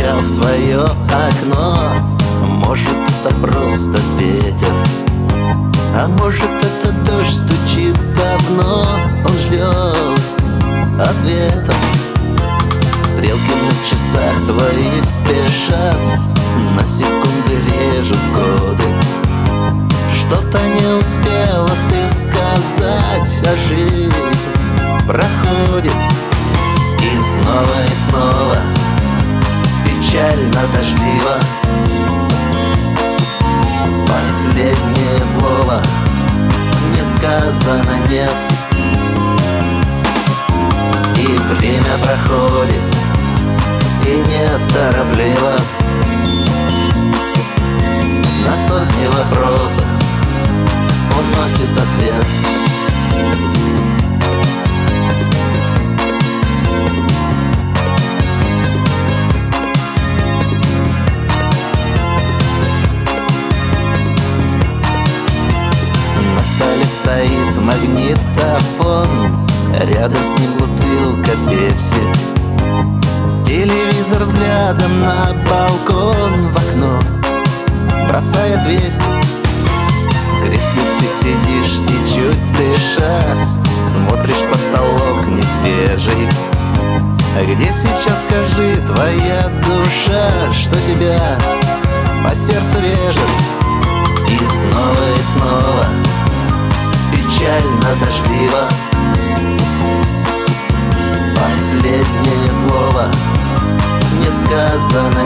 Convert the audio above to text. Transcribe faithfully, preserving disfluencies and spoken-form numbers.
постучал в твое окно. Может, это просто ветер, а может, это дождь стучит давно. Он ждет ответа. Стрелки на часах твоих спешат, на секунды режут годы. Что-то не успела ты сказать, а жизнь проходит. И снова и снова печально, дождливо. Последнее слово не сказано, нет. И время проходит, и неторопливо. На сотни вопросов уносит ответ. На столе стоит магнитофон, рядом с ним бутылка пепси. Телевизор взглядом на балкон, в окно бросает вести. В кресле ты сидишь и чуть дыша смотришь потолок несвежий. А где сейчас, скажи, твоя душа? Что тебя по сердцу режет? И снова и снова печально, дождливо. Последнее слово не сказано,